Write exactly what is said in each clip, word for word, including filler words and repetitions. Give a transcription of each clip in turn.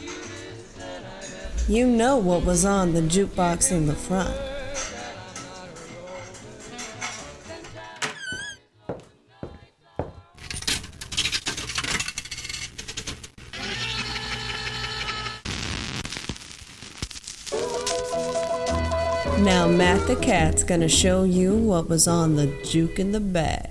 You know what was on the jukebox in the front. Now Matt the Cat's gonna show you what was on the juke in the back.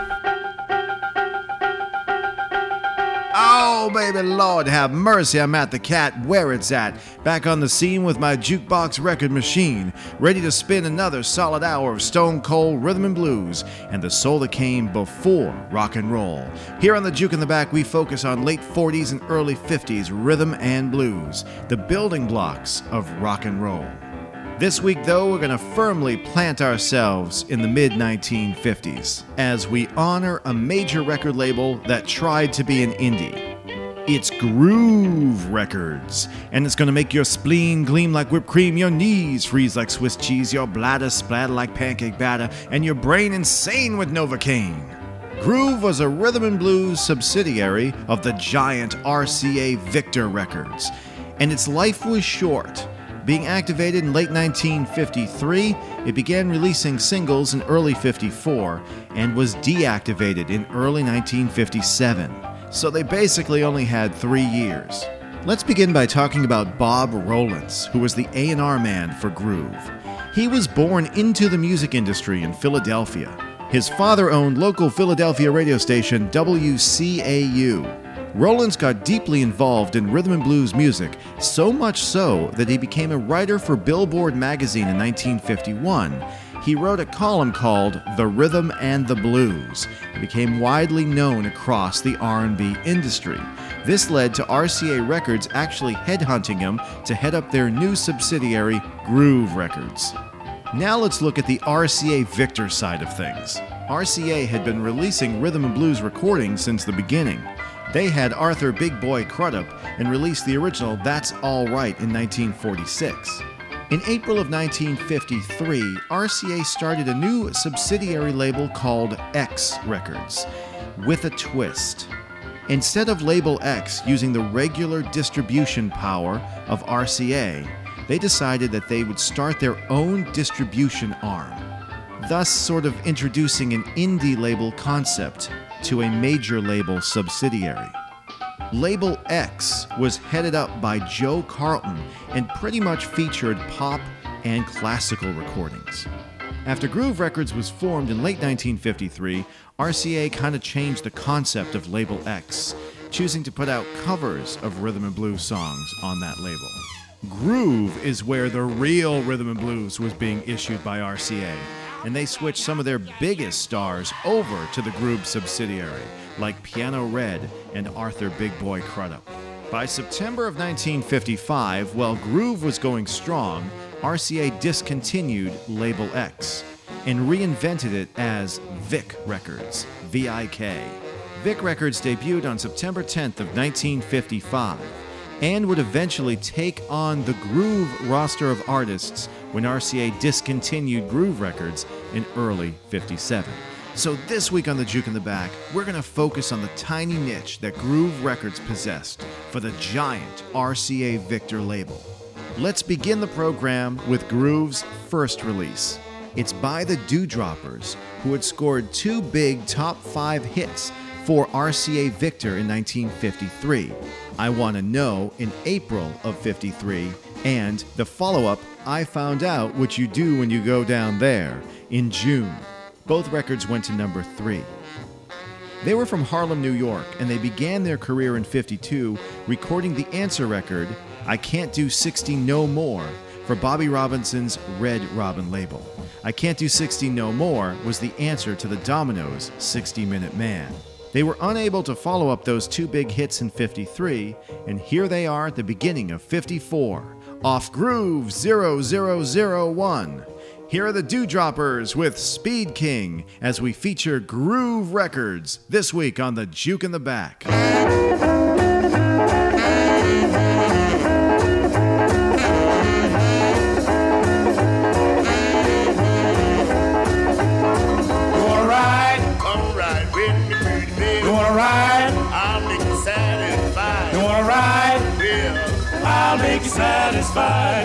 Oh, baby Lord, have mercy, I'm Matt the Cat, where it's at. Back on the scene with my jukebox record machine, ready to spin another solid hour of stone cold rhythm and blues, and the soul that came before rock and roll. Here on the Juke in the Back, we focus on late forties and early fifties rhythm and blues, the building blocks of rock and roll. This week, though, we're going to firmly plant ourselves in the mid nineteen fifties as we honor a major record label that tried to be an indie. It's Groove Records, and it's going to make your spleen gleam like whipped cream, your knees freeze like Swiss cheese, your bladder splatter like pancake batter, and your brain insane with Novocaine. Groove was a rhythm and blues subsidiary of the giant R C A Victor Records, and its life was short. Being activated in late nineteen fifty-three, it began releasing singles in early fifty-four and was deactivated in early nineteen fifty-seven. So they basically only had three years. Let's begin by talking about Bob Rowlands, who was the A and R man for Groove. He was born into the music industry in Philadelphia. His father owned local Philadelphia radio station W C A U. Rowlands got deeply involved in rhythm and blues music, so much so that he became a writer for Billboard magazine in nineteen fifty-one. He wrote a column called The Rhythm and the Blues. It became widely known across the R and B industry. This led to R C A Records actually headhunting him to head up their new subsidiary, Groove Records. Now let's look at the R C A Victor side of things. R C A had been releasing rhythm and blues recordings since the beginning. They had Arthur Big Boy Crudup and released the original That's All Right in nineteen forty-six. In April of nineteen fifty-three, R C A started a new subsidiary label called X Records, with a twist. Instead of Label X using the regular distribution power of R C A, they decided that they would start their own distribution arm, thus sort of introducing an indie label concept to a major label subsidiary. Label X was headed up by Joe Carlton and pretty much featured pop and classical recordings. After Groove Records was formed in late nineteen fifty-three, R C A kind of changed the concept of Label X, choosing to put out covers of rhythm and blues songs on that label. Groove is where the real rhythm and blues was being issued by R C A, and they switched some of their biggest stars over to the Groove subsidiary, like Piano Red and Arthur Big Boy Crudup. By September of nineteen fifty-five, while Groove was going strong, R C A discontinued Label X and reinvented it as Vic Records, V I K. Vic Records debuted on September tenth of nineteen fifty-five and would eventually take on the Groove roster of artists when R C A discontinued Groove Records in early fifty-seven. So this week on the Juke in the Back, we're going to focus on the tiny niche that Groove Records possessed for the giant R C A Victor label. Let's begin the program with Groove's first release. It's by the Dewdroppers, who had scored two big top five hits for R C A Victor in nineteen fifty-three. I Wanna Know in April of fifty-three, and the follow-up, I Found Out What You Do When You Go Down There, in June. Both records went to number three. They were from Harlem, New York, and they began their career in fifty-two recording the answer record, I Can't Do sixty No More, for Bobby Robinson's Red Robin label. I Can't Do sixty No More was the answer to the Dominoes' sixty minute Man. They were unable to follow up those two big hits in fifty-three, and here they are at the beginning of fifty-four, off Groove zero zero zero one. Here are the Dewdroppers with Speed King as we feature Groove Records this week on the Juke in the Back. You wanna ride? I'll make you satisfied. You wanna ride? Well, make you satisfied.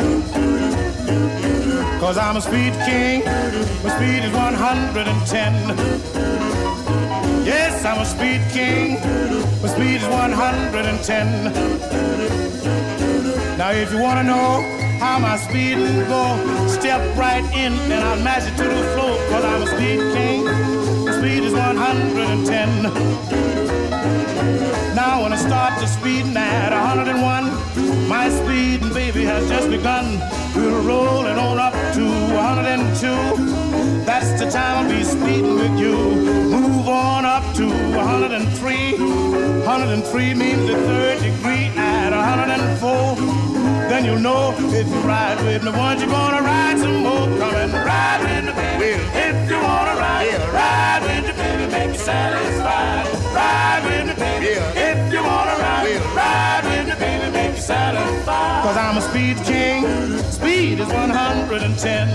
Cause I'm a speed king, my speed is one hundred ten. Yes, I'm a speed king, my speed is one hundred ten. Now if you wanna know how my speed go, step right in and I'll match it to the floor. Cause I'm a speed king, my speed is one hundred ten. Now when I start to speeding at one hundred one, my speeding baby has just begun. We're rolling on up to one hundred two. That's the time I'll be speeding with you. Move on up to one hundred three. one hundred three means the third degree at one hundred four. Then you'll know if you ride with me once, you're gonna ride some more. Come and ride with me, baby. If you wanna ride, yeah, ride with me, baby, make you satisfied. Ride with me, baby. Yeah. If you wanna ride, yeah, ride with me, baby, make you satisfied. Cause I'm a speed king, speed is one hundred ten.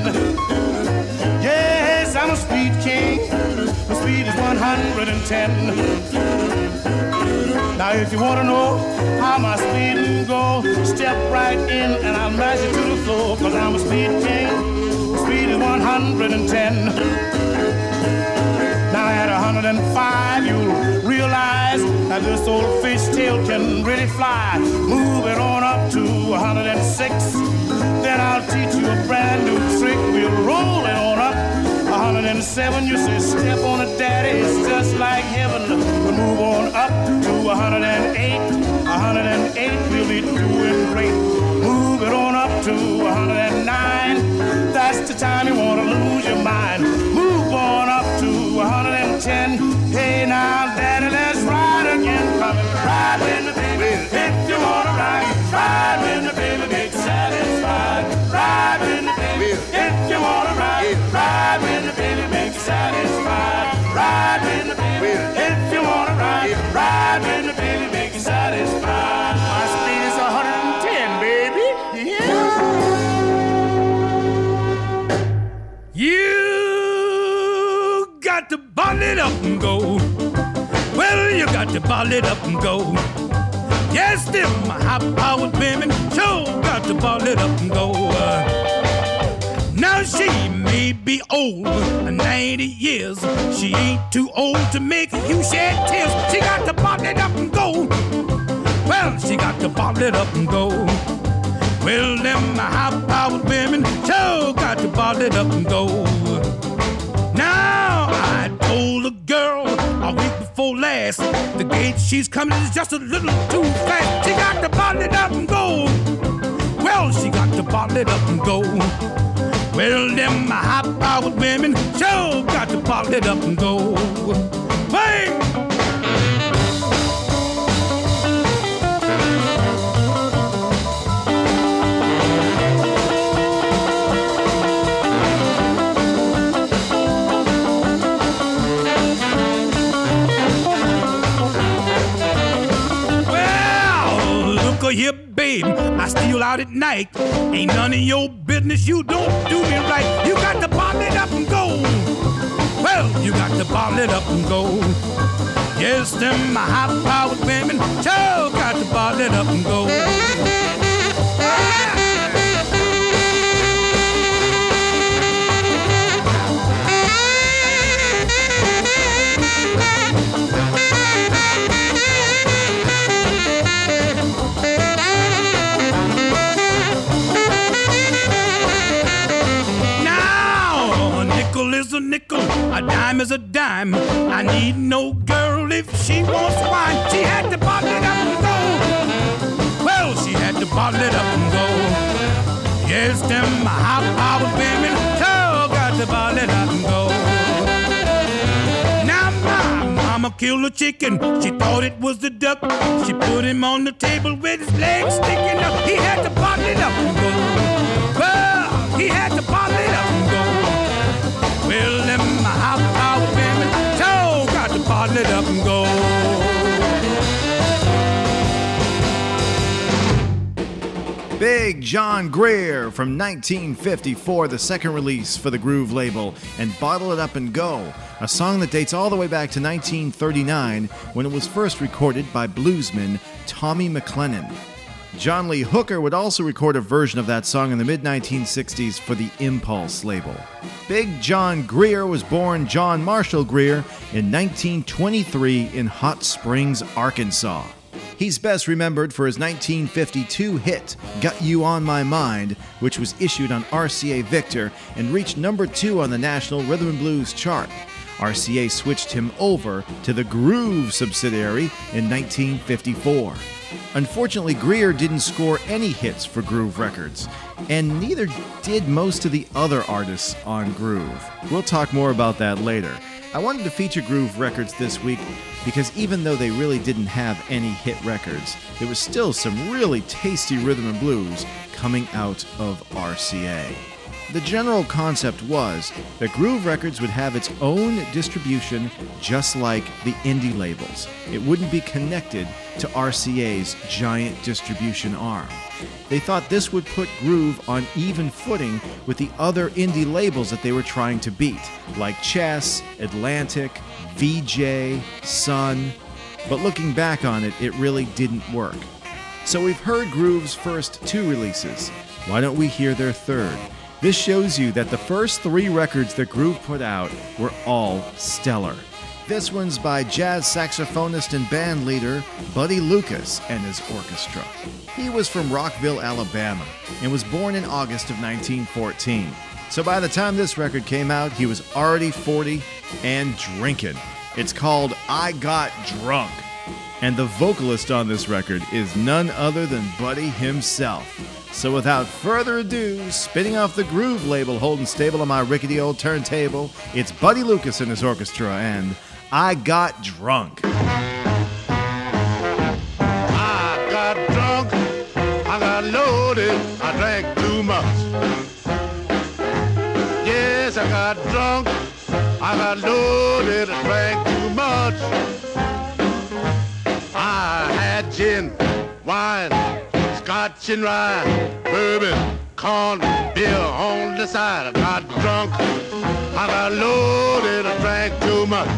Yes, I'm a speed king, my speed is one hundred ten. Now if you wanna know how my speeding go, step right in and I'll match it to the floor. Cause I'm a speed king, speed is one hundred ten. Now at one hundred five you'll realize that this old fishtail can really fly. Move it on up to one hundred six. Then I'll teach you a brand new trick. We'll roll it on up one hundred seven. You say step on it, daddy, it's just like heaven. We'll move on up to one hundred eight. one hundred eight we'll be doing great. Move it on up to one hundred nine. That's the time you want to lose your mind. Move on up to one hundred ten. Hey now, daddy, let's ride again. Come and ride with me, baby. If you want to ride, ride with me, baby, make you satisfied. Ride with me, baby. If you want to ride, ride with me, baby, make you satisfied. Ride with me, baby. If you want to ride, ride with me, baby, make you satisfied. My speed is one hundred ten, baby. Yeah. You got to bottle it up and go. Well, you got to bottle it up and go. Yes, them high-powered women sure got to bottle it up and go. Uh, now she may be old, ninety years. She ain't too old to make you shed tears. She got to bottle it up and go. Well, she got to bottle it up and go. Well, them high-powered women sure got to bottle it up and go. Now, I told a girl a week before last, the gate she's coming is just a little too fast. She got to bottle it up and go. Well, she got to bottle it up and go. Well, them high-powered women sure got to bottle it up and go. Hey! Here, babe, I steal out at night. Ain't none of your business. You don't do me right. You got to bottle it up and go. Well, you got to bottle it up and go. Yes, them high-powered women sure got to bottle it up and go. Ah! Is a nickel, a dime is a dime. I need no girl if she wants wine. She had to bottle it up and go. Well, she had to bottle it up and go. Yes, them high-powered women sure got to bottle it up and go. Now my mama killed a chicken. She thought it was the duck. She put him on the table with his legs sticking up. He had to bottle it up and go. Well, he had to bottle it up and go. Well, them high-powered women sure got to bottle it up and go. Big John Greer from nineteen fifty-four, the second release for the Groove label, and Bottle It Up and Go, a song that dates all the way back to nineteen thirty-nine when it was first recorded by bluesman Tommy McLennan. John Lee Hooker would also record a version of that song in the mid nineteen sixties for the Impulse label. Big John Greer was born John Marshall Greer in nineteen twenty-three in Hot Springs, Arkansas. He's best remembered for his nineteen fifty-two hit, Got You On My Mind, which was issued on R C A Victor and reached number two on the National Rhythm and Blues chart. R C A switched him over to the Groove subsidiary in nineteen fifty-four. Unfortunately, Greer didn't score any hits for Groove Records, and neither did most of the other artists on Groove. We'll talk more about that later. I wanted to feature Groove Records this week because even though they really didn't have any hit records, there was still some really tasty rhythm and blues coming out of R C A. The general concept was that Groove Records would have its own distribution just like the indie labels. It wouldn't be connected to R C A's giant distribution arm. They thought this would put Groove on even footing with the other indie labels that they were trying to beat, like Chess, Atlantic, V J, Sun. But looking back on it, it really didn't work. So we've heard Groove's first two releases. Why don't we hear their third? This shows you that the first three records that Groove put out were all stellar. This one's by jazz saxophonist and band leader Buddy Lucas and his orchestra. He was from Rockville, Alabama, and was born in August of nineteen fourteen. So by the time this record came out, he was already forty and drinking. It's called I Got Drunk. And the vocalist on this record is none other than Buddy himself. So without further ado, spinning off the Groove label holding stable on my rickety old turntable, it's Buddy Lucas and his orchestra and I Got Drunk. I got drunk, I got loaded, I drank too much. Yes, I got drunk, I got loaded, I drank too much. I had gin, wine, Scotch and rye, bourbon, corn, beer on the side. I got drunk, I got loaded, I drank too much.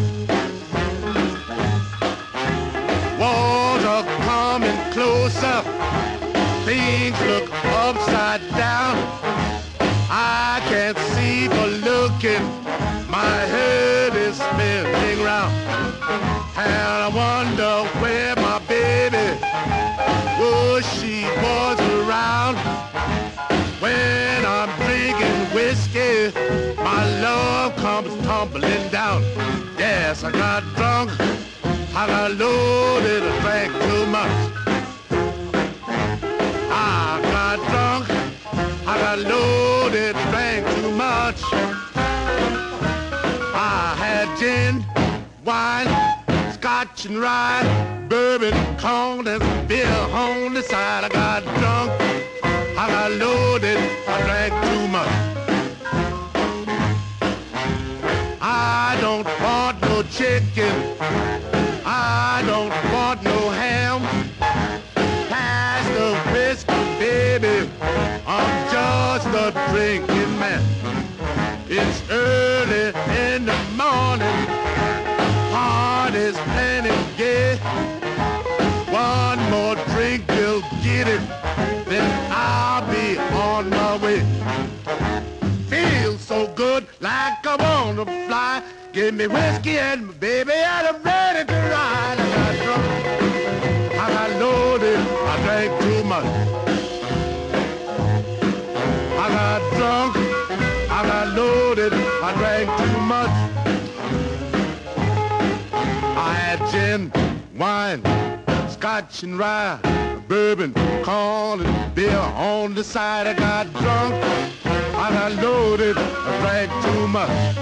Walls are coming closer, things look upside down. I can't see for looking, my head is spinning round. And I wonder where my baby was, she was around. When I'm drinking whiskey, my love comes tumbling down. Yes, I got drunk, I got loaded, I drank too much. I got drunk, I got loaded, drank too much. I had gin, wine, Scotch and rye, bourbon, corn, and beer on the side. I got drunk, I got loaded, I drank too much. I don't want no chicken, I don't want no ham. Pass the whiskey, baby, I'm just a drinking man. It's early in the morning, heart is plenty gay. One more drink will get it, then I'll be on my way. Feels so good, like I wanna fly. Give me whiskey and my baby, and I'm ready to ride. I got drunk, I got loaded, I drank too much. I got drunk, I got loaded, I drank too much. I had gin, wine, Scotch and rye, bourbon, corn, and beer on the side. I got drunk, I got loaded, I drank too much.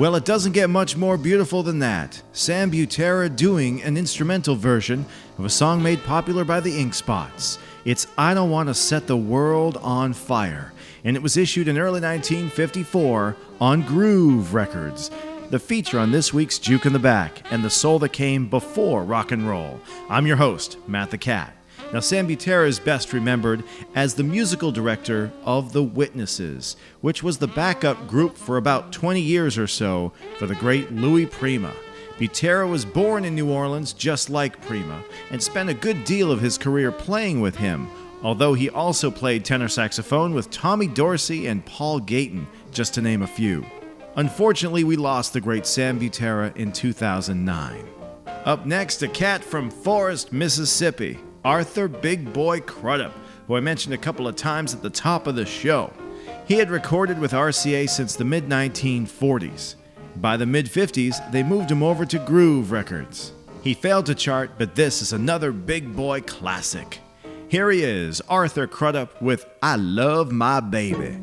Well, it doesn't get much more beautiful than that. Sam Butera doing an instrumental version of a song made popular by the Ink Spots. It's I Don't Want to Set the World on Fire, and it was issued in early nineteen fifty-four on Groove Records. The feature on this week's Juke in the Back, and the soul that came before rock and roll. I'm your host, Matt the Cat. Now, Sam Butera is best remembered as the musical director of The Witnesses, which was the backup group for about twenty years or so for the great Louis Prima. Butera was born in New Orleans just like Prima, and spent a good deal of his career playing with him, although he also played tenor saxophone with Tommy Dorsey and Paul Gayton, just to name a few. Unfortunately, we lost the great Sam Butera in two thousand nine. Up next, a cat from Forest, Mississippi. Arthur Big Boy Crudup, who I mentioned a couple of times at the top of the show. He had recorded with R C A since the mid nineteen forties. By the mid-fifties, they moved him over to Groove Records. He failed to chart, but this is another Big Boy classic. Here he is, Arthur Crudup with I Love My Baby.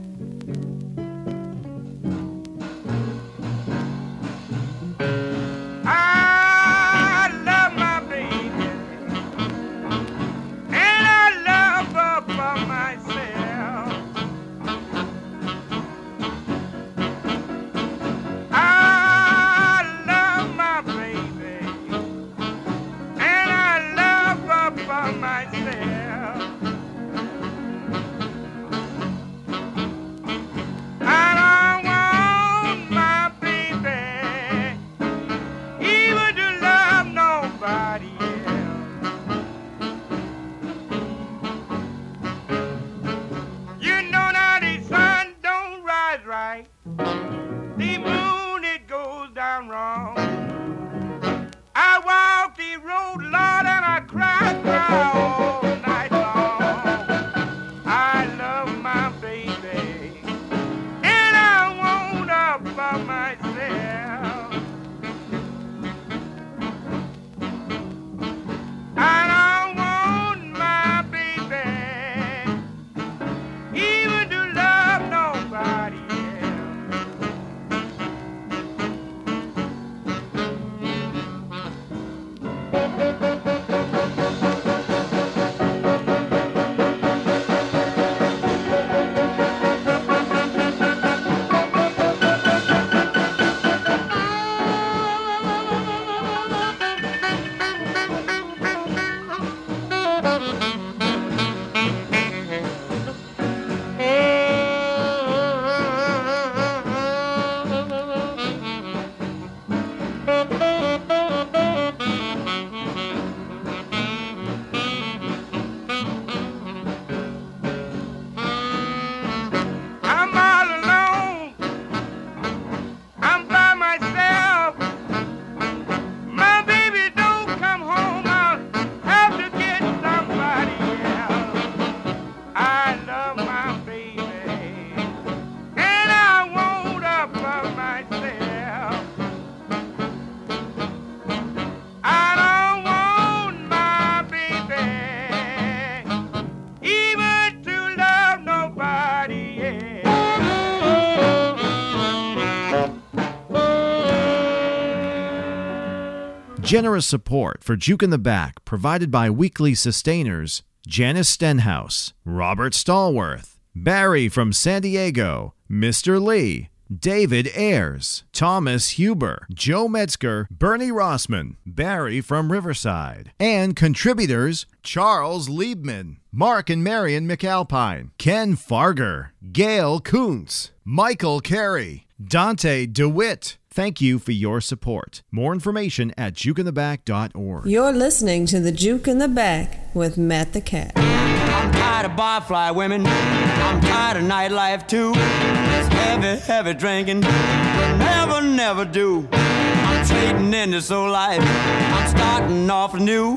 Generous support for Juke in the Back provided by weekly sustainers Janice Stenhouse, Robert Stallworth, Barry from San Diego, Mister Lee, David Ayers, Thomas Huber, Joe Metzger, Bernie Rossman, Barry from Riverside, and contributors Charles Liebman, Mark and Marion McAlpine, Ken Farger, Gail Kuntz, Michael Carey, Dante DeWitt. Thank you for your support. More information at juke in the back dot org. You're listening to the Juke in the Back with Matt the Cat. I'm tired of barfly women. I'm tired of nightlife too. This heavy, heavy drinking will never, never do. I'm trading in this old life. I'm starting off anew.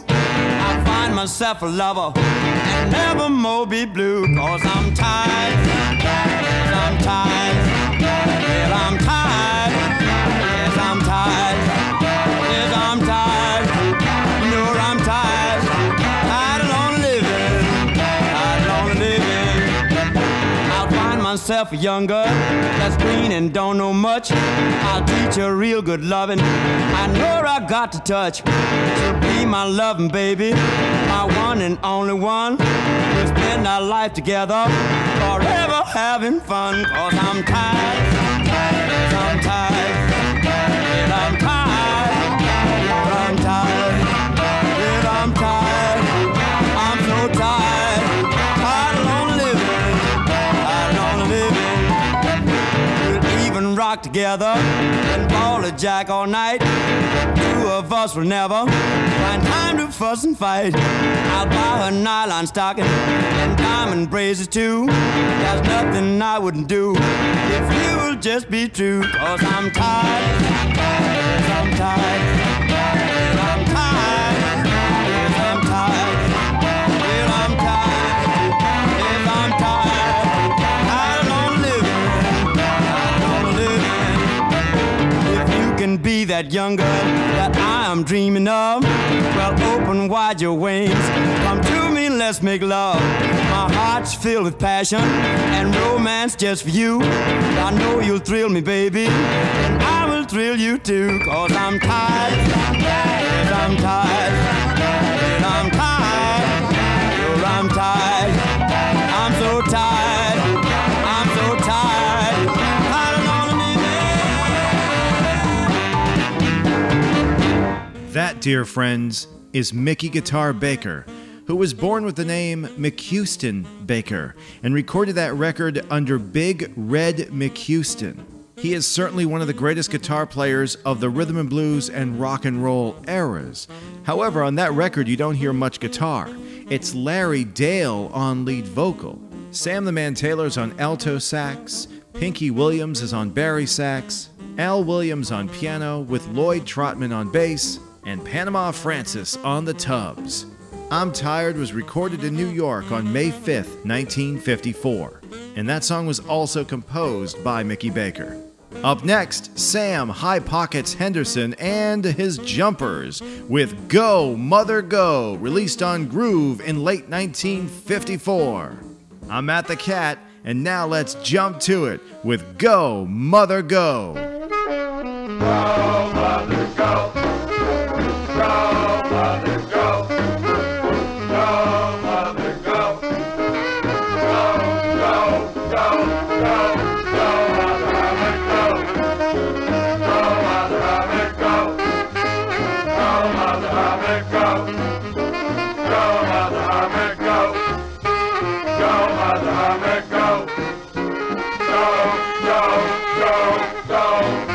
I find myself a lover and never more be blue. Cause I'm tired. Yes, I'm tired. Well, I'm tired. Yes, I'm tired. Yes, I'm tired. You know I'm tired. Tired of lonely living. Tired of lonely living. I'll find myself myself a young girl that's green and don't know much. I'll teach her real good loving. I know her I got to touch. She'll be my loving baby, my one and only one. We'll spend our life together, forever having fun. Cause I'm tired, I'm tired, I'm tired, and I'm tired, I'm tired, and I'm tired, I'm so tired, tired of living, tired of living. We'll even rock together and ball a jack all night. Two of us will never find time to fuss and fight. I'll buy her nylon stocking and diamond bracelets too. There's nothing I wouldn't do if you will just be true. Cause I'm tired, yes, I'm tired, yes, I'm tired, yes, I'm tired, yes, I'm tired, yes, I'm tired, tired of living, tired of living. If you can be that young girl that I am dreaming of, well, open wide your wings, come to me, let's make love. My heart's filled with passion and romance just for you. I know you'll thrill me, baby, and I will thrill you too. Cause I'm tired, yes, I'm tired, yes, I'm tired, sure I'm tired, I'm so tired, I'm so tired, tired of living. That, dear friends, is Mickey Guitar Baker, who was born with the name McHouston Baker and recorded that record under Big Red McHouston. He is certainly one of the greatest guitar players of the rhythm and blues and rock and roll eras. However, on that record you don't hear much guitar. It's Larry Dale on lead vocal. Sam the Man Taylor's on alto sax, Pinky Williams is on bari sax, Al Williams on piano with Lloyd Trotman on bass, and Panama Francis on the tubs. I'm Tired was recorded in New York on May fifth, nineteen fifty-four, and that song was also composed by Mickey Baker. Up next, Sam High Pockets Henderson and his Jumpers with Go Mother Go, released on Groove in late nineteen fifty-four. I'm Matt the Cat, and now let's jump to it with Go Mother Go. Go Mother Go, Go Mother Go. Go, mother, go. Go, go, go, go. Go, mother rabbit, go. Go, mother rabbit, go. Go, mother rabbit, go. Go, mother rabbit, go. Go, mother rabbit, go. Go, go, go, go.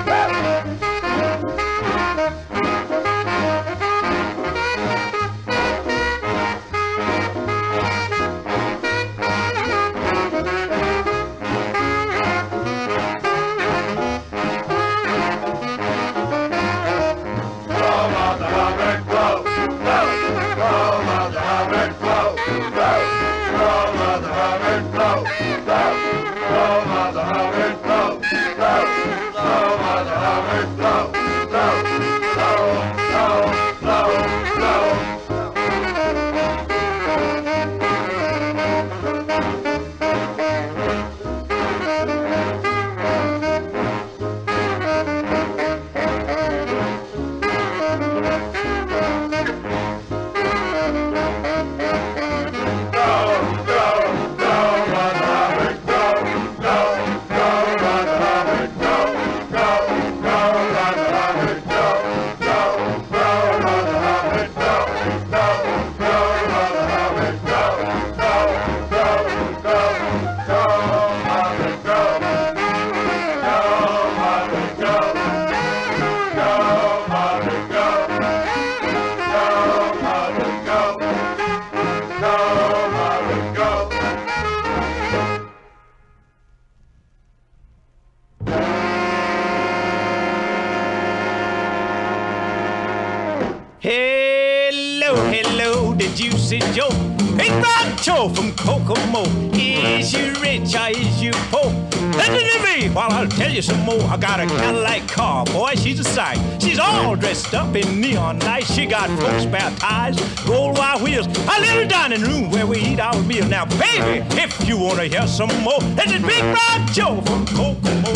hello, hello, the Juicy Joe. Big Rock Joe from Kokomo. Is you rich or is you poor? Listen to me while I'll tell you some more. I got a Cadillac car, boy, she's a sight. She's all dressed up in neon lights. She got four spare tires, gold wire wheels, a little dining room where we eat our meal. Now, baby, if you want to hear some more, this is Big Rock Joe from Kokomo.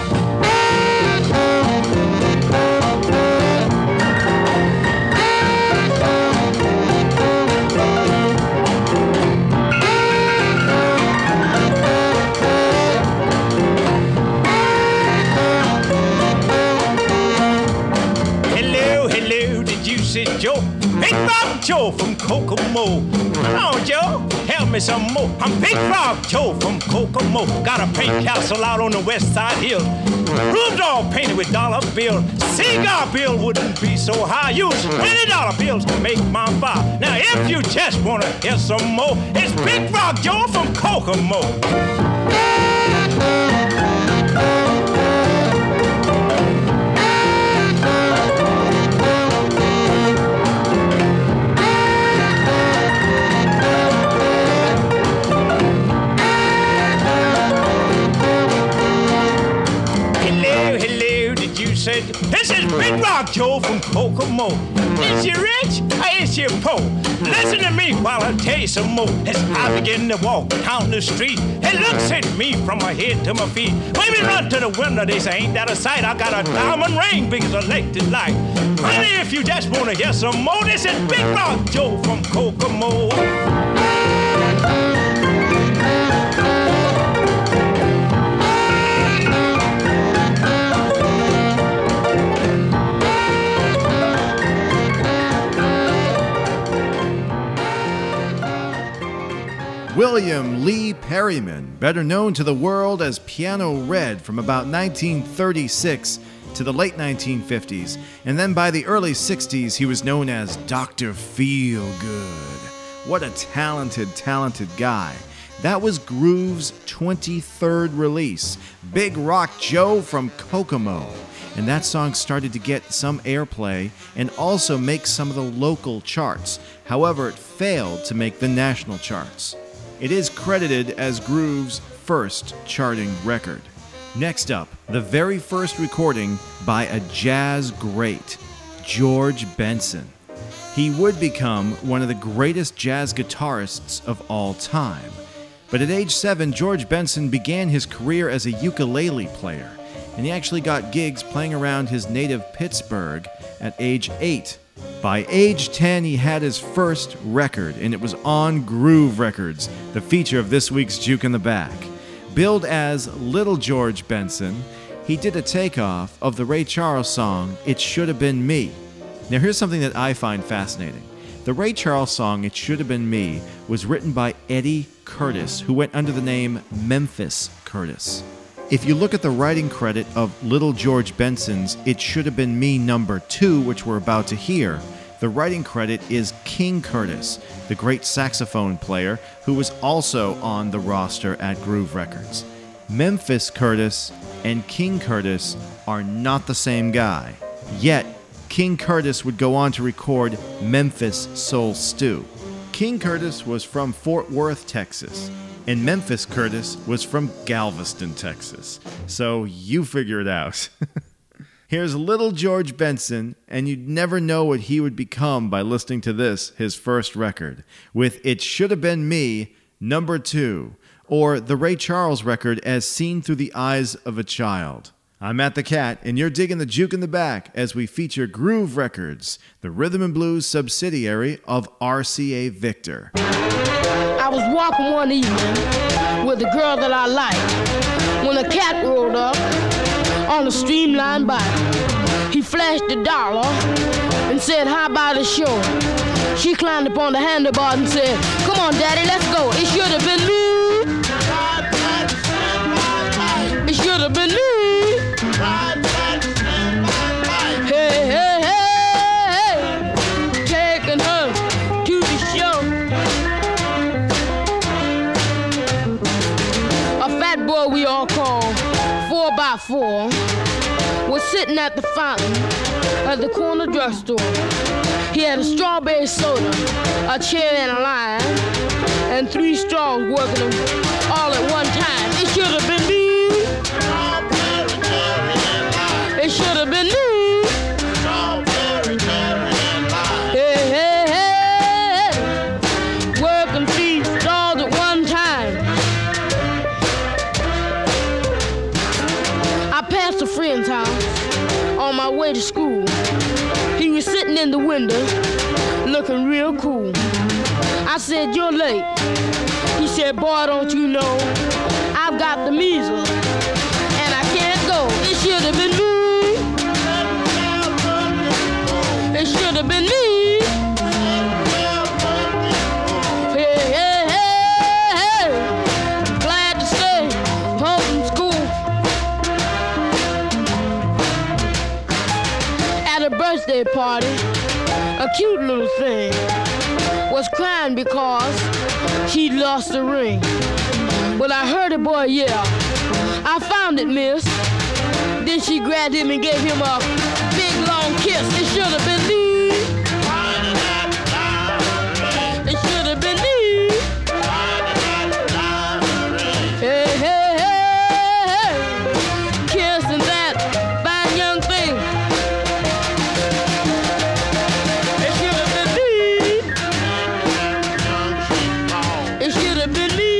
Joe, Big Rock Joe from Kokomo. Come on, Joe, help me some more. I'm Big Rock Joe from Kokomo. Got a paint castle out on the west side hill. Rooms all painted with dollar bills. Cigar bill wouldn't be so high. Use twenty dollar bills to make my fire. Now, if you just want to hear some more, it's Big Rock Joe from Kokomo. This is Big Rock Joe from Kokomo. Is you rich or is you poor? Listen to me while I tell you some more. As I begin to walk down the street, it looks at me from my head to my feet. When we run to the window, they say, ain't that a sight? I got a diamond ring big as a electric light. Honey, if you just want to hear some more, this is Big Rock Joe from Kokomo. William Lee Perryman, better known to the world as Piano Red from about nineteen thirty-six to the late nineteen fifties, and then by the early sixties he was known as Doctor Feelgood. What a talented, talented guy. That was Groove's twenty-third release, Big Rock Joe from Kokomo. And that song started to get some airplay and also make some of the local charts. However, it failed to make the national charts. It is credited as Groove's first charting record. Next up, the very first recording by a jazz great, George Benson. He would become one of the greatest jazz guitarists of all time. But at age seven, George Benson began his career as a ukulele player, and he actually got gigs playing around his native Pittsburgh at age eight. By age ten, he had his first record, and it was on Groove Records, the feature of this week's Juke in the Back. Billed as Little George Benson, he did a takeoff of the Ray Charles song, It Should Have Been Me. Now here's something that I find fascinating. The Ray Charles song, It Should Have Been Me, was written by Eddie Curtis, who went under the name Memphis Curtis. If you look at the writing credit of Little George Benson's It Should Have Been Me number two, which we're about to hear, the writing credit is King Curtis, the great saxophone player who was also on the roster at Groove Records. Memphis Curtis and King Curtis are not the same guy. Yet, King Curtis would go on to record Memphis Soul Stew. King Curtis was from Fort Worth, Texas, and Memphis Curtis was from Galveston, Texas. So you figure it out. Here's Little George Benson, and you'd never know what he would become by listening to this, his first record, with It Should Have Been Me, number two, or the Ray Charles record as seen through the eyes of a child. I'm Matt the Cat, and you're digging the Juke in the Back as we feature Groove Records, the rhythm and blues subsidiary of R C A Victor. I was walking one evening with the girl that I liked when a cat rolled up on the streamlined bike. He flashed a dollar and said, how about a show? She climbed up on the handlebars and said, come on, Daddy, let's go. It should have been me. It should have been me. Hey, hey, hey, hey. Taking her to the show. A fat boy we all call Four by Four was sitting at the fountain at the the corner drugstore. He had a strawberry soda, a chair and a line, and three straws working them all at one time. It should have been me. It should have been me. Hey, hey, hey, working three straws at one time. I passed a friend's house on my way to school. He was sitting in the window looking real cool. I said, "You're late." He said, "Boy, don't you know I've got the measles and I can't go." It should have been me. It should have been me. Hey, hey, hey, hey. Glad to stay home from school. At a birthday party, a cute little thing was crying because he lost the ring. Well, I heard a boy yell, "I found it, miss." Then she grabbed him and gave him a big long kiss. It should have been me. It should have been me. Hey, hey, hey, hey. Kissing that fine young thing. It should have been me. It should have been me.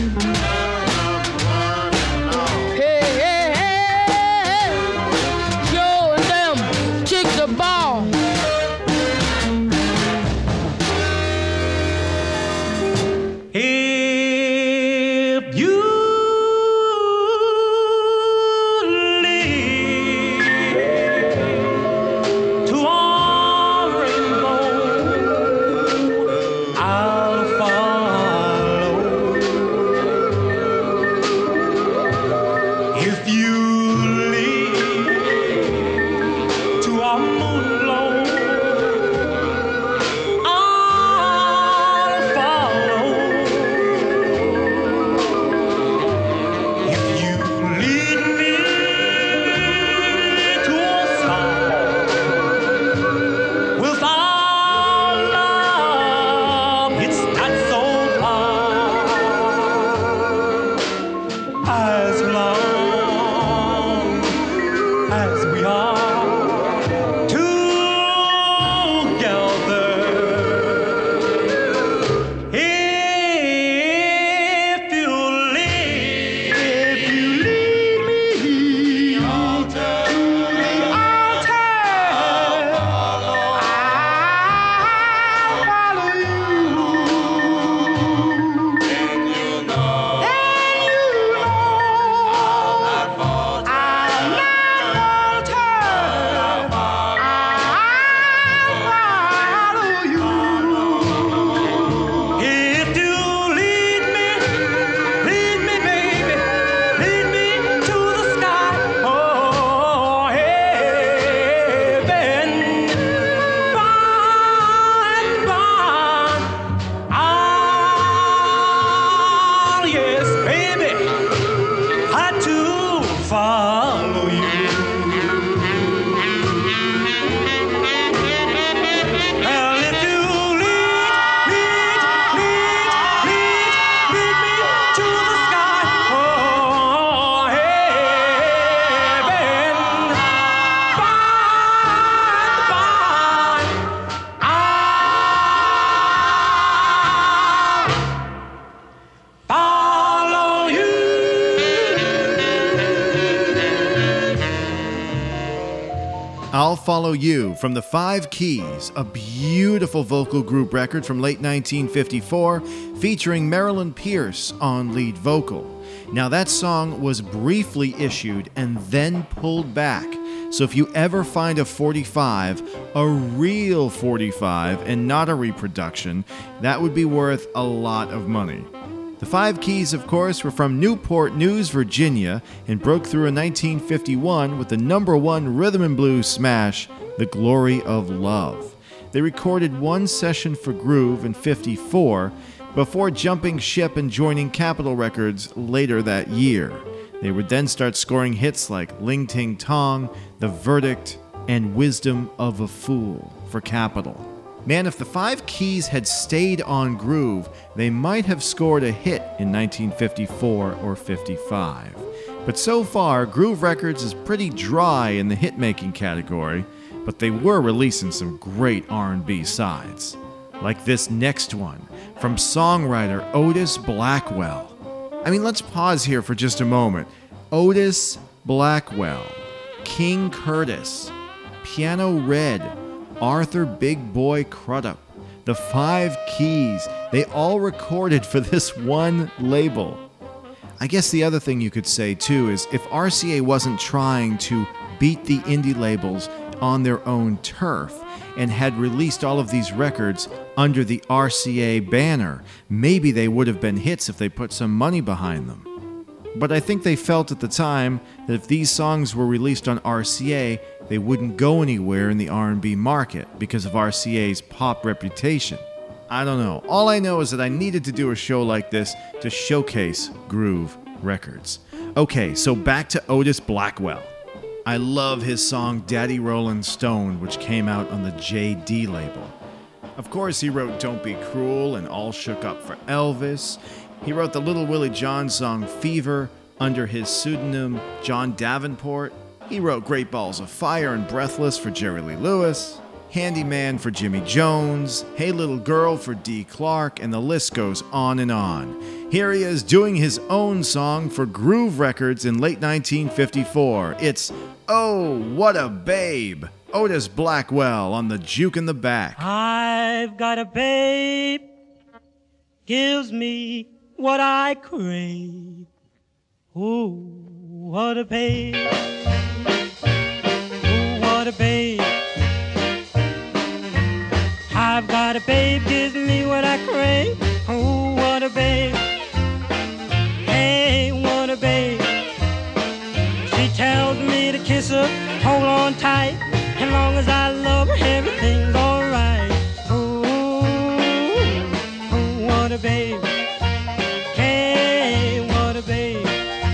Hey, hey, hey, showing them chicks the ball. If you lead to Orange Grove, I'll follow. If you lead to a moonglow, I'll follow. If you lead me to a star without love, it's not so far. As long as we are together, if you lead, if you lead me to the altar, I'll follow you. Then you know, then you know, I'll not falter. I'll not falter. I'll follow you. If you lead me, lead me, baby, lead me to the sky. Oh, heaven, fine, fine. Ah, yes, baby, I too follow you. Well, if you lead, lead, lead, lead, lead me to the sky. Oh, heaven, fine, fine. I'll follow you. I'll Follow You from the Five Keys, a beautiful vocal group record from late nineteen fifty-four featuring Marilyn Pierce on lead vocal. Now that song was briefly issued and then pulled back, so if you ever find a forty-five, a real forty-five and not a reproduction, that would be worth a lot of money. The Five Keys, of course, were from Newport News, Virginia, and broke through in nineteen fifty-one with the number one rhythm and blues smash, The Glory of Love. They recorded one session for Groove in fifty-four before jumping ship and joining Capitol Records later that year. They would then start scoring hits like Ling Ting Tong, The Verdict, and Wisdom of a Fool for Capitol. Man, if the Five Keys had stayed on groove, they might have scored a hit in nineteen fifty-four or fifty-five. But so far, Groove Records is pretty dry in the hit-making category, but they were releasing some great R and B sides. Like this next one, from songwriter Otis Blackwell. I mean, let's pause here for just a moment. Otis Blackwell, King Curtis, Piano Red, Arthur Big Boy Crudup, the Five Keys, they all recorded for this one label. I guess the other thing you could say too is if R C A wasn't trying to beat the indie labels on their own turf and had released all of these records under the R C A banner, maybe they would have been hits if they put some money behind them. But I think they felt at the time that if these songs were released on R C A, they wouldn't go anywhere in the R and B market because of R C A's pop reputation. I don't know. All I know is that I needed to do a show like this to showcase Groove Records. Okay, so back to Otis Blackwell. I love his song Daddy Rollin' Stone, which came out on the J D label. Of course, he wrote Don't Be Cruel and All Shook Up for Elvis. He wrote the Little Willie John song Fever under his pseudonym John Davenport. He wrote Great Balls of Fire and Breathless for Jerry Lee Lewis, Handyman for Jimmy Jones, Hey Little Girl for Dee Clark, and the list goes on and on. Here he is doing his own song for Groove Records in late nineteen fifty-four. It's Oh, What a Babe! Otis Blackwell on the Juke in the Back. I've got a babe, gives me what I crave. Ooh, what a babe. Ooh, what a babe. I've got a babe, gives me what I crave. Ooh, what a babe. Hey, what a babe. She tells me to kiss her, hold on tight. As long as I love her, everything's alright. Ooh, ooh, what a babe. Hey, what a babe.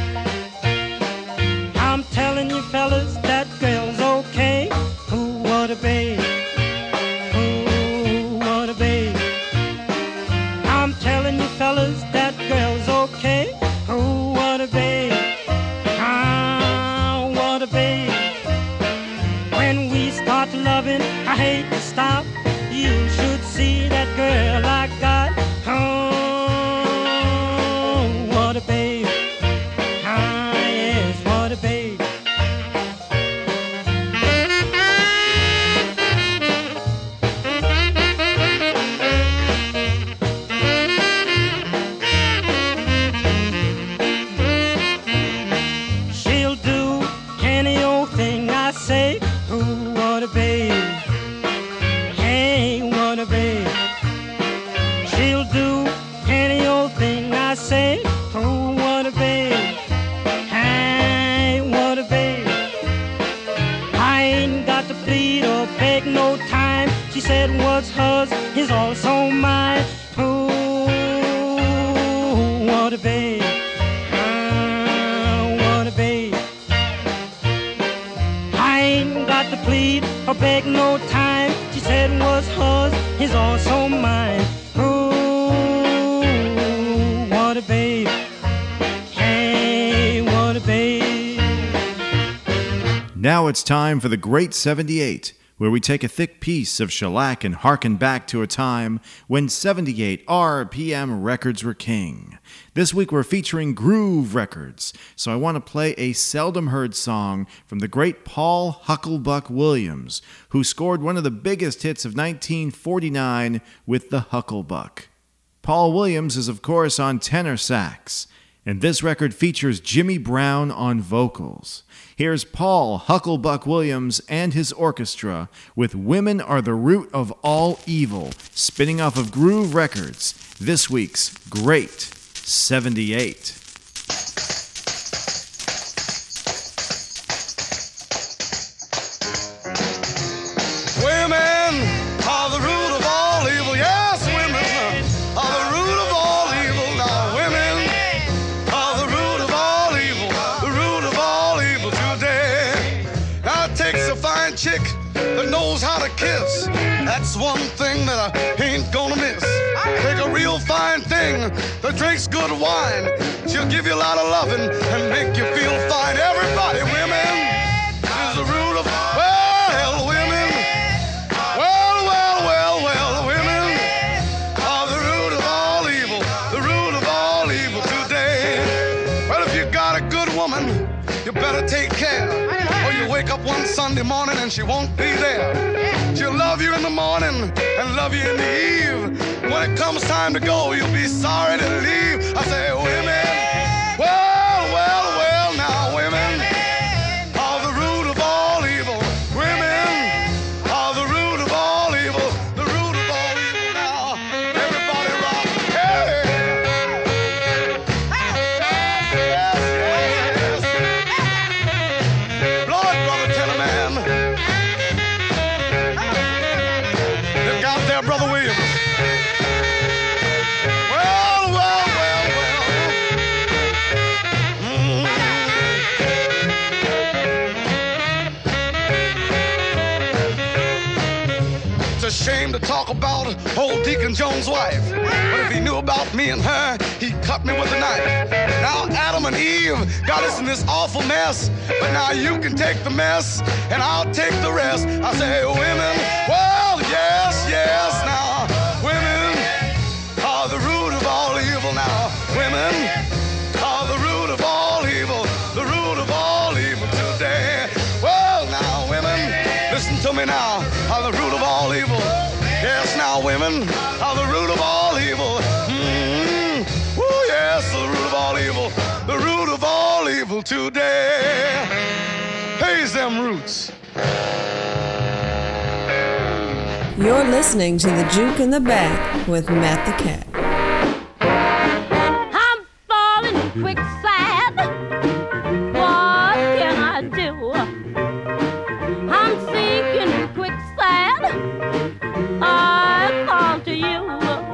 I'm telling you fellas, that girl's okay. Ooh, what a babe. Ooh, what a babe. I'm telling you fellas, that girl's okay. Ooh, what a babe. Ah, what a babe. When we start loving, I hate to stop. You should see that girl I got. Oh, what a babe. Ah, yes, what a babe. She'll do any old thing I say. Ooh, what a babe. Hey, what a babe. She'll do any old thing I say. Ooh, what a babe. Hey, what a babe. I ain't got to plead or beg no time. She said what's hers is also mine. Ooh, what a babe. Ah, what a babe. I ain't got to plead or beg no time. She said what's hers is also mine. Ooh, what a babe. Hey, what a babe. Now it's time for the Great seventy-eight, where we take a thick piece of shellac and harken back to a time when seventy-eight R P M records were king. This week we're featuring Groove Records, so I want to play a seldom heard song from the great Paul Hucklebuck Williams, who scored one of the biggest hits of nineteen forty-nine with the Hucklebuck. Paul Williams is of course on tenor sax, and this record features Jimmy Brown on vocals. Here's Paul Hucklebuck Williams and his orchestra with Women Are the Root of All Evil, spinning off of Groove Records, this week's Great seventy-eight. Women are the root of all evil. Yes, women are the root of all evil. Now, women are the root of all evil. The root of all evil today. Now, it takes a fine chick how to kiss. That's one thing that I ain't gonna miss. Take a real fine thing that drinks good wine. She'll give you a lot of loving and make you feel fine. Everybody, women, is the root of well, women. Well, well, well, well, women are the root of all evil. The root of all evil today. Well, if you got a good woman, you better take care. Or you wake up one Sunday morning and she won't be there. She'll love you in the morning and love you in the eve. When it comes time to go, you'll be sorry to leave. I say, women, well, well, well, now, women are the root of all evil. Women are the root of all evil. The root of all evil now. Everybody rock. Hey! Yes, yes, yes. Lord, brother, tell a man. They've got their brother Williams. Well, well, well, well. Mm. It's a shame to talk about old Deacon Jones' wife. But if he knew about me and her, he'd cut me with a knife. Now Adam and Eve got us in this awful mess. But now you can take the mess, and I'll take the rest. I say, women, well, yes, yes, now, women are the root of all evil now. Women are the root of all evil, the root of all evil today. Well, now, women, listen to me now, are the root of all evil. Yes, now, women are the root of all evil. Mm-hmm. Oh, yes, the root of all evil, the root of all evil today. Pays them roots. You're listening to The Juke in the Back with Matt the Cat. I'm falling in quicksand. What can I do? I'm sinking in quicksand. I call to you.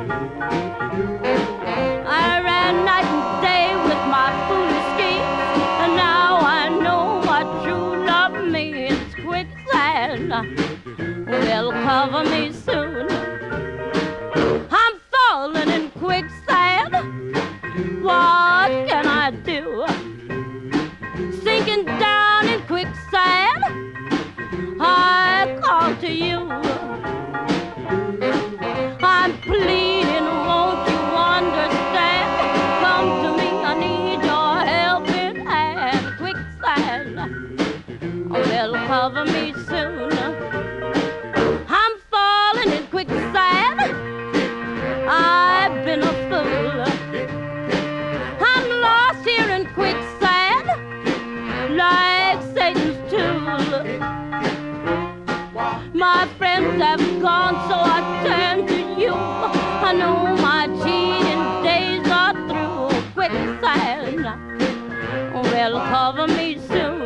I ran night and day with my foolish schemes, and now I know what true love means. Quicksand will cover me soon. I'm falling in quicksand. What can I do? Sinking down in quicksand. I call to you. I'm pleading, won't you understand? Come to me, I need your helping hand. Quicksand will cover me soon. I'm falling in quicksand. I've been a fool. I'm lost here in quicksand, like Satan's tool. My friends have gone, so I turn to you. I know my cheating days are through. Quicksand will cover me soon.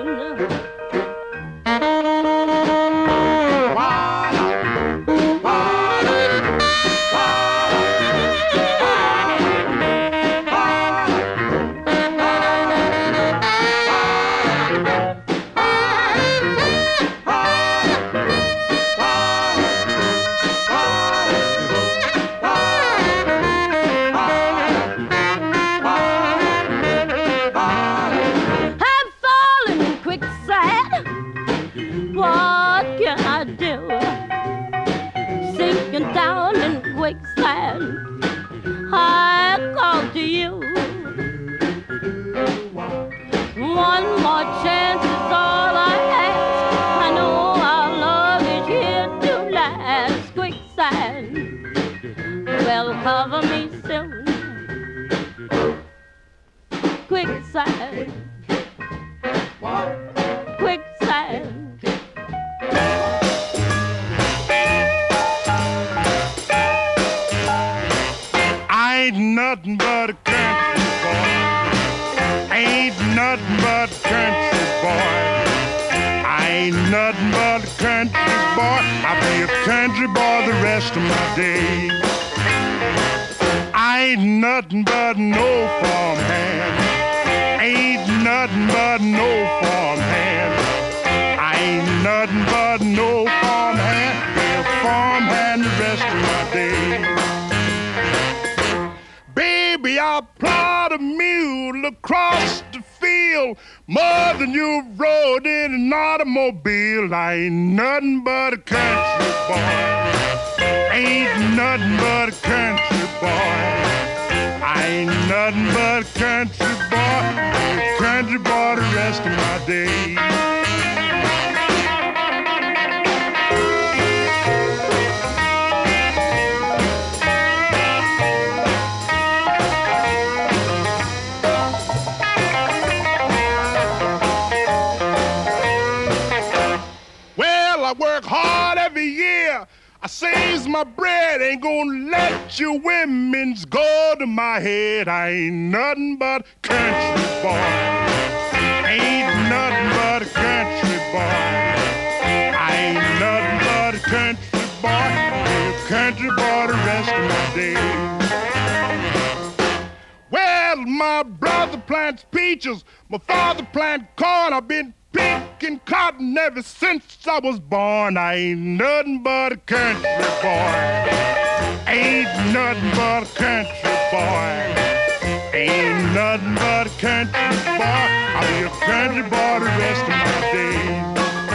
I call to you. One more chance is all I ask. I know our love is here to last. Quicksand will cover me soon. Quicksand. Quicksand. Ain't nothing but a country boy. Ain't nothing but a country boy. I ain't nothing but a country boy. I'll be a country boy the rest of my days. I ain't nothing but no farm hand. Ain't nothing but no farm hand. I ain't nothing but no farm hand. across the field. More than you've rode in an automobile. I ain't nothing but a country boy. Ain't nothing but a country boy. I ain't nothing but a country boy. Country boy the rest of my days. I work hard every year. I saves my bread. Ain't gonna let you women's go to my head. I ain't nothing but a country boy. Ain't nothing but a country boy. I ain't nothing but a country boy. A country boy the rest of my days. Well, my brother plants peaches. My father plants corn. I've been picking cotton ever since I was born. I ain't nothing but a country boy. Ain't nothing but a country boy. Ain't nothing but a country boy. I'll be a country boy the rest of my days.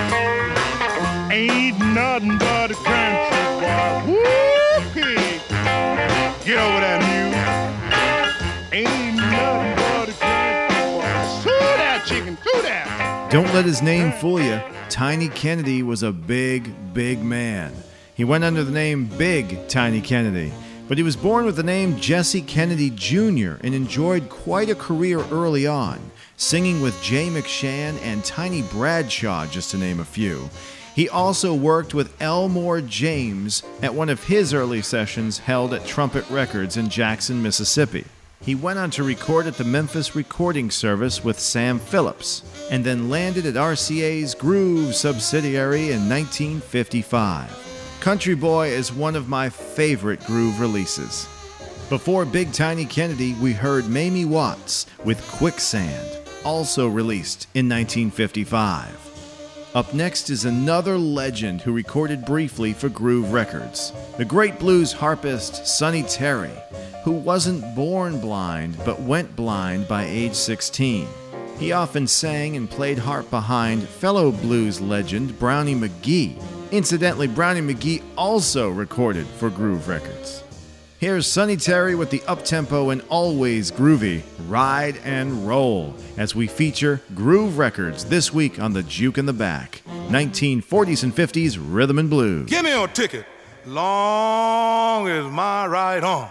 Ain't nothing but a country boy. Woo-hee. Get over that mule. Ain't nothing but a country boy. Sue that chicken, sue that. Don't let his name fool you. Tiny Kennedy was a big, big man. He went under the name Big Tiny Kennedy, but he was born with the name Jesse Kennedy Junior and enjoyed quite a career early on, singing with Jay McShann and Tiny Bradshaw, just to name a few. He also worked with Elmore James at one of his early sessions held at Trumpet Records in Jackson, Mississippi. He went on to record at the Memphis Recording Service with Sam Phillips, and then landed at R C A's Groove subsidiary in nineteen fifty-five. Country Boy is one of my favorite Groove releases. Before Big Tiny Kennedy, we heard Mamie Watts with Quicksand, also released in nineteen fifty-five. Up next is another legend who recorded briefly for Groove Records, the great blues harpist Sonny Terry, who wasn't born blind but went blind by age sixteen. He often sang and played harp behind fellow blues legend Brownie McGhee. Incidentally, Brownie McGhee also recorded for Groove Records. Here's Sonny Terry with the up-tempo and always groovy Ride and Roll as we feature Groove Records this week on the Juke in the Back, nineteen forties and fifties Rhythm and Blues. Give me a ticket, long as my ride on.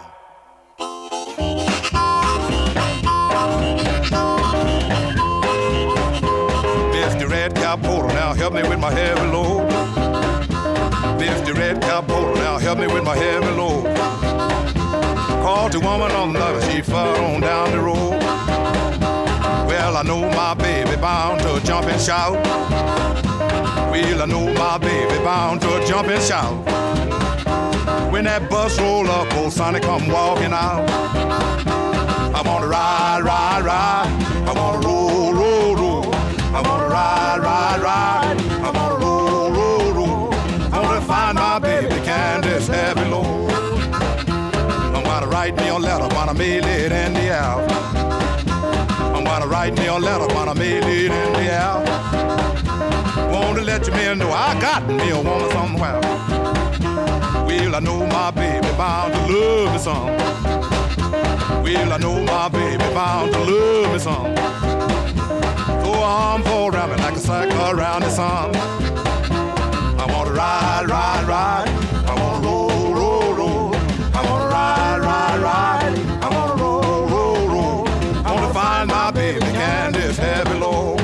Mister Red Cap Porter, now help me with my heavy load. Mister Red Cap Porter, now help me with my heavy load. Called to woman on the other, she far on down the road. Well, I know my baby bound to jump and shout. Well, I know my baby bound to jump and shout. When that bus roll up, old Sonny come walking out. I wanna ride, ride, ride. I wanna roll, roll, roll. I wanna ride, ride, ride. I wanna roll, roll, roll. I wanna find my baby Candace heavy load. I'm gonna write me a letter, wanna mail it in the air. I'm gonna write me a letter, wanna mail it in the air. Want to let you men know I got me a woman somewhere. Well, I know my baby bound to love me some. Well, I know my baby bound to love me some. So I'm for around me like a cycle around the sun. I wanna ride, ride, ride. I wanna roll, roll, roll. I wanna ride, ride, ride. I wanna roll, roll, roll. I wanna find my baby Candace heavy load.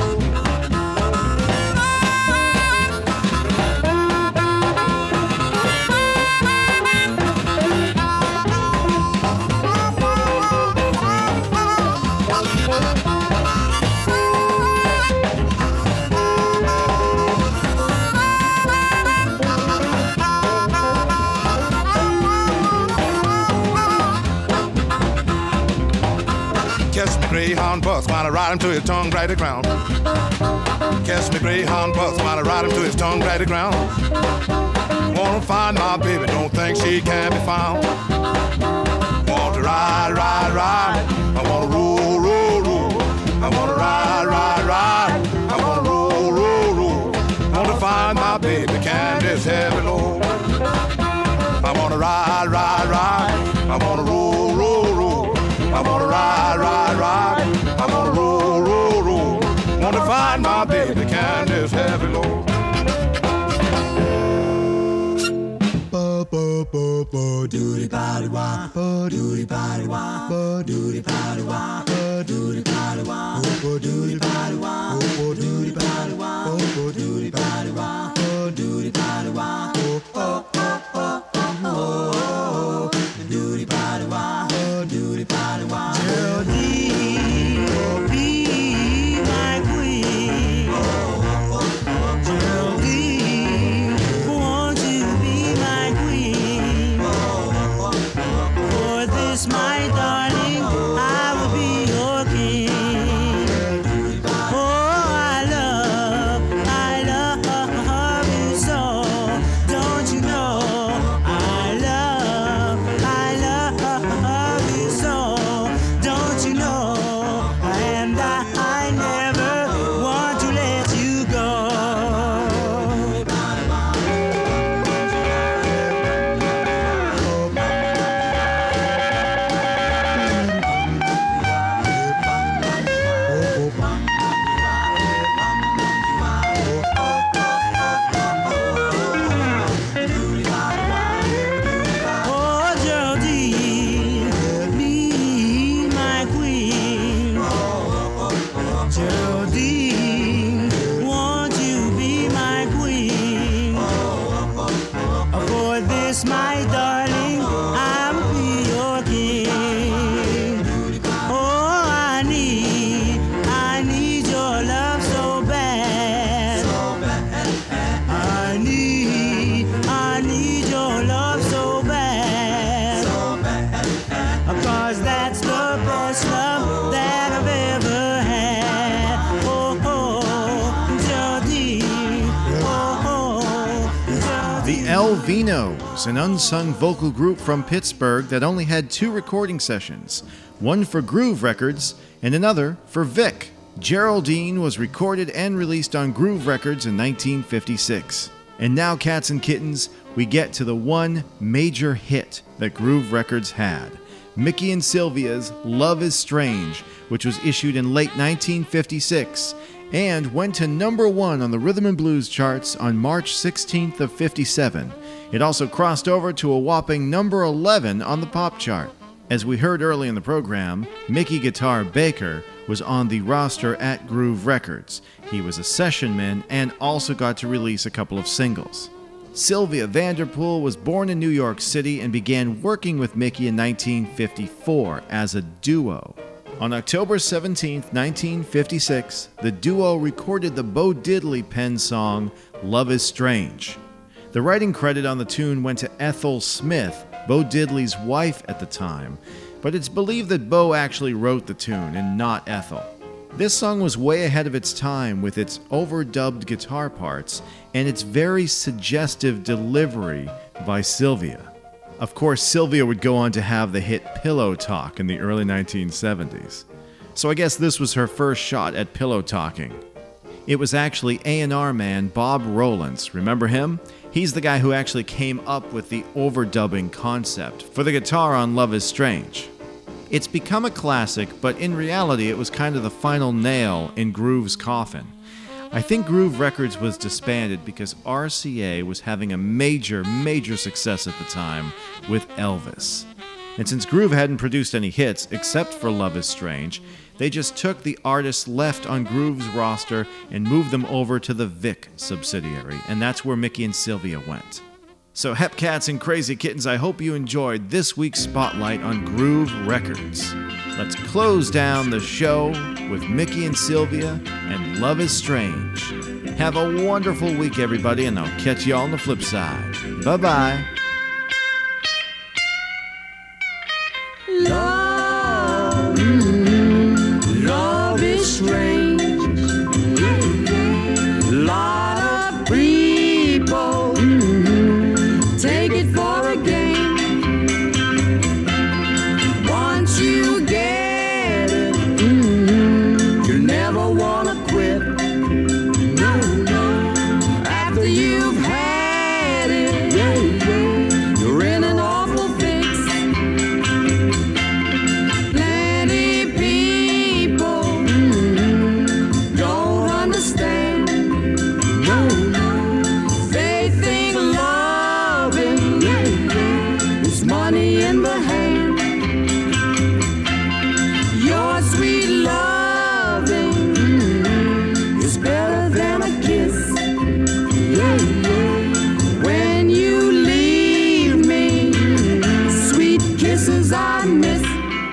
Greyhound bus, wanna ride him to his tongue right to ground. Catch me Greyhound bus, wanna ride him to his tongue right to ground. Wanna find my baby, don't think she can be found. Want to ride, ride, ride. I wanna roll, roll, roll. ride, ride, ride. I wanna roll, roll, roll. I wanna ride, ride, ride. I wanna roll, roll, roll. Wanna find my baby Candace heavy low. Ba ba ba ba doody body wah, ba doody body wah, ba doody body wah, ba doody body wah, ba doody body wah, ba doody body wah, ba doody body wah, ba doody body wah, oh oh oh oh oh, doody body wah, ba doody body wah. Geraldine, be my queen. Geraldine, won't you be my queen? For this, my darling, I will be your king. Oh, I love, I love you so. Don't you know? I love, I love you so. Don't you know? And I, I never want to let you go. Oh, Geraldine, be my queen. Geraldine, won't you be my queen? For this, my darling, I will be your king. Oh, I need, I need your love so bad. I need, I need your love so bad. Cause that's the best love that I've ever had. Oh, oh, Geraldine. Oh, oh, The Elvinos, an unsung vocal group from Pittsburgh that only had two recording sessions, one for Groove Records and another for Vic. Geraldine was recorded and released on Groove Records in nineteen fifty-six. And now, cats and kittens, we get to the one major hit that Groove Records had. Mickey and Sylvia's Love is Strange, which was issued in late nineteen fifty-six and went to number one on the Rhythm and Blues charts on March sixteenth of fifty-seven. It also crossed over to a whopping number eleven on the pop chart. As we heard early in the program, Mickey Guitar Baker was on the roster at Groove Records. He was a session man and also got to release a couple of singles. Sylvia Vanderpool was born in New York City and began working with Mickey in nineteen fifty-four as a duo. On October seventeenth, nineteen fifty-six, the duo recorded the Bo Diddley penned song, Love is Strange. The writing credit on the tune went to Ethel Smith, Bo Diddley's wife at the time, but it's believed that Bo actually wrote the tune and not Ethel. This song was way ahead of its time with its overdubbed guitar parts and its very suggestive delivery by Sylvia. Of course, Sylvia would go on to have the hit Pillow Talk in the early nineteen seventies. So I guess this was her first shot at pillow talking. It was actually A and R man Bob Rowlands. Remember him? He's the guy who actually came up with the overdubbing concept for the guitar on Love is Strange. It's become a classic, but in reality it was kind of the final nail in Groove's coffin. I think Groove Records was disbanded because R C A was having a major, major success at the time with Elvis. And since Groove hadn't produced any hits except for Love is Strange, they just took the artists left on Groove's roster and moved them over to the Vic subsidiary, and that's where Mickey and Sylvia went. So Hep Cats and Crazy Kittens, I hope you enjoyed this week's spotlight on Groove Records. Let's close down the show with Mickey and Sylvia and Love is Strange. Have a wonderful week, everybody, and I'll catch you all on the flip side. Bye-bye. Love, love is strange. Lot of people take it for a game. Once you get it, you never wanna quit. No, no. After you've had it, you're in and all. I miss.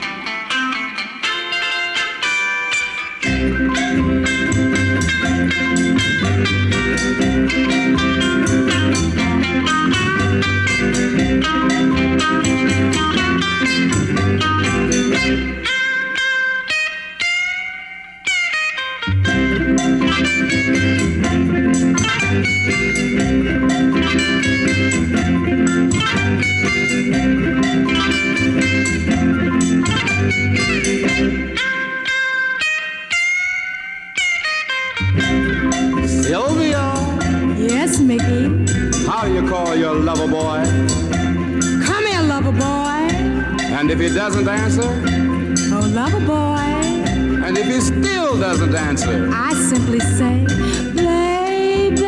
Sylvia. Yes, Mickey. How do you call your lover boy? Come here, lover boy. And if he doesn't answer? Oh, lover boy. And if he still doesn't answer? I simply say, baby.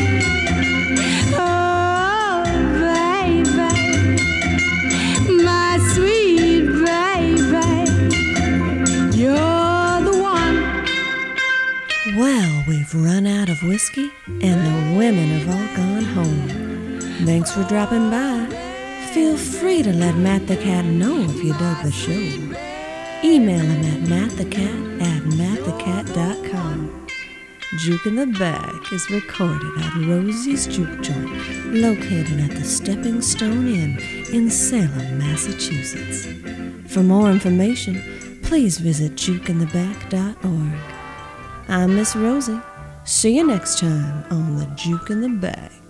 Oh, baby. My sweet baby. You're the one. Well, we've run out of whiskey, and the women have all gone home. Thanks for dropping by. Feel free to let Matt the Cat know if you dug the show. Email him at mattthecat at mattthecat dot com. Juke in the Back is recorded at Rosie's Juke Joint, located at the Stepping Stone Inn in Salem, Massachusetts. For more information, please visit juke in the back dot org. I'm Miss Rosie. See you next time on the Juke in the Back.